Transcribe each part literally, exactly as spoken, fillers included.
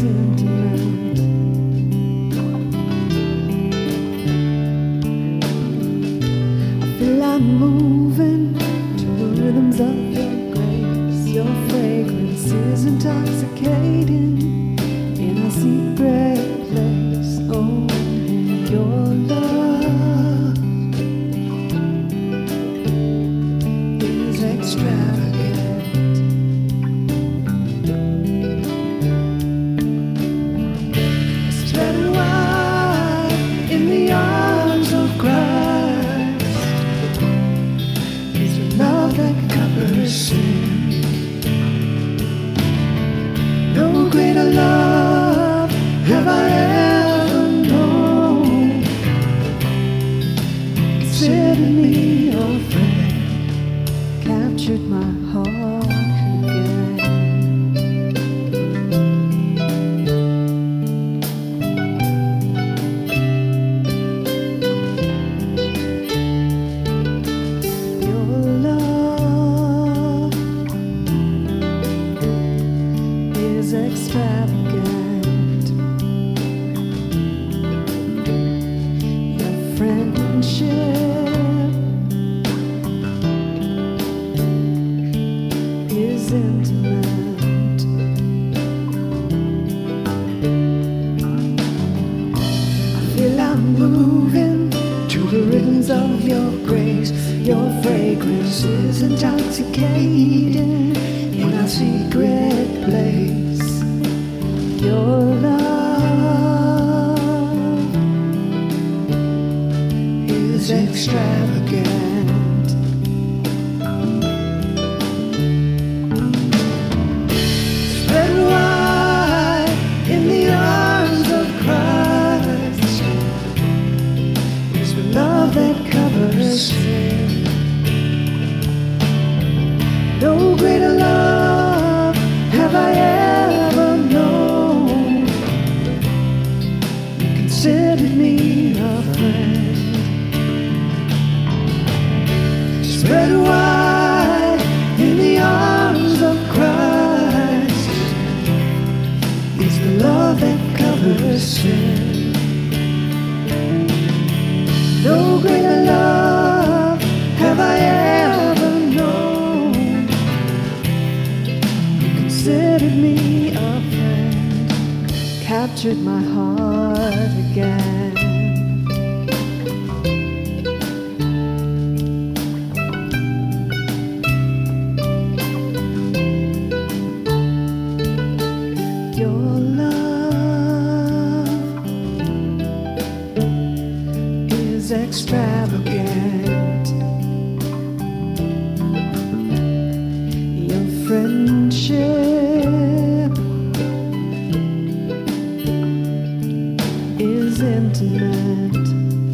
intimate. I feel I'm moving to the rhythms of your grace. Your fragrance is intoxicating in a secret place. Oh, your love is extravagant. Spread wide in the arms of Christ is the love that covers sin. No greater love have I ever known. Consider me your friend, captured my heart again. Your love is extravagant. Your friendship is intimate. I feel I'm moving to the rhythms of your grace. Your fragrance is intoxicating in a secret place. Your love is extravagant. Spread wide in the arms of Christ is the love that covers sin. No greater love have I ever known. You considered me a friend. Spread wide in the arms of Christ is the love that covers sin. No greater love have I ever known. You considered me a friend, captured my heart again. Your love is extravagant. Your friendship is intimate.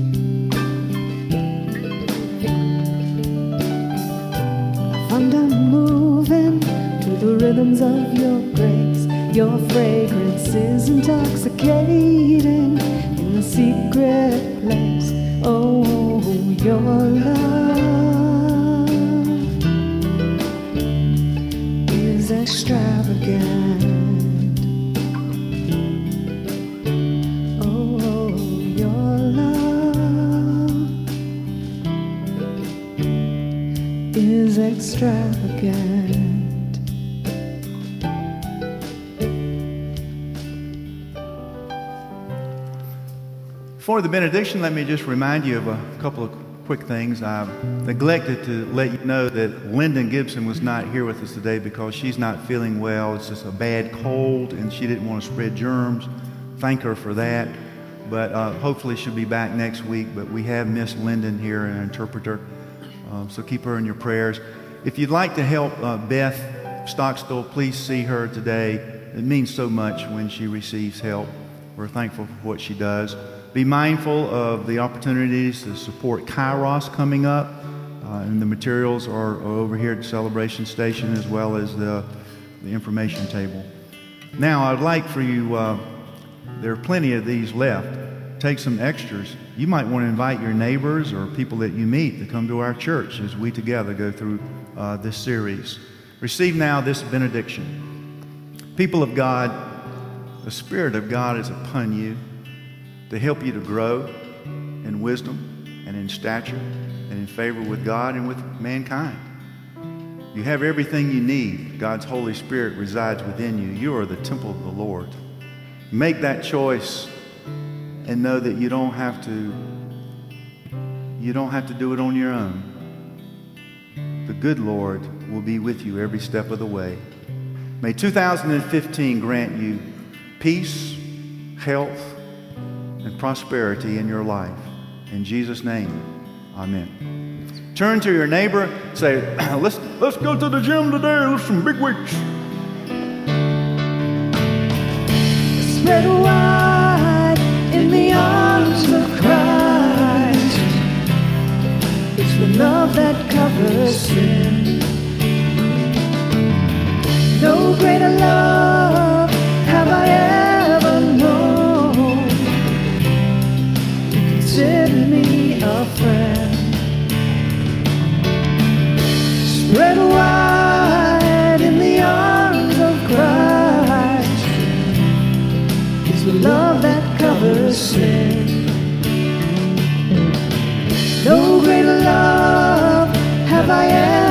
I find I'm moving to the rhythms of your grace. Your fragrance is intoxicating in a secret place. Oh, your love is extravagant. Oh, your love is extravagant. Before the benediction, let me just remind you of a couple of quick things. I neglected to let you know that Lyndon Gibson was not here with us today because she's not feeling well. It's just a bad cold, and she didn't want to spread germs. Thank her for that. But uh, hopefully she'll be back next week. But we have Miss Lyndon here, an interpreter. Um, so keep her in your prayers. If you'd like to help uh, Beth Stockstill, please see her today. It means so much when she receives help. We're thankful for what she does. Be mindful of the opportunities to support Kairos coming up, uh, and the materials are, are over here at the Celebration Station as well as the, the information table. Now, I'd like for you, uh, there are plenty of these left. Take some extras. You might want to invite your neighbors or people that you meet to come to our church as we together go through uh, this series. Receive now this benediction. People of God, the Spirit of God is upon you to help you to grow in wisdom and in stature and in favor with God and with mankind. You have everything you need. God's Holy Spirit resides within you. You are the temple of the Lord. Make that choice and know that you don't have to you don't have to do it on your own. The good Lord will be with you every step of the way. May two thousand fifteen grant you peace, health, and prosperity in your life. In Jesus' name, amen. Turn to your neighbor, say, let's, let's go to the gym today, lift some big weights. Spread wide in the arms of Christ. It's the love that covers sin. No greater love have I ever known. Consider me a friend. Spread wide in the arms of Christ is the love that covers sin. No greater love have I ever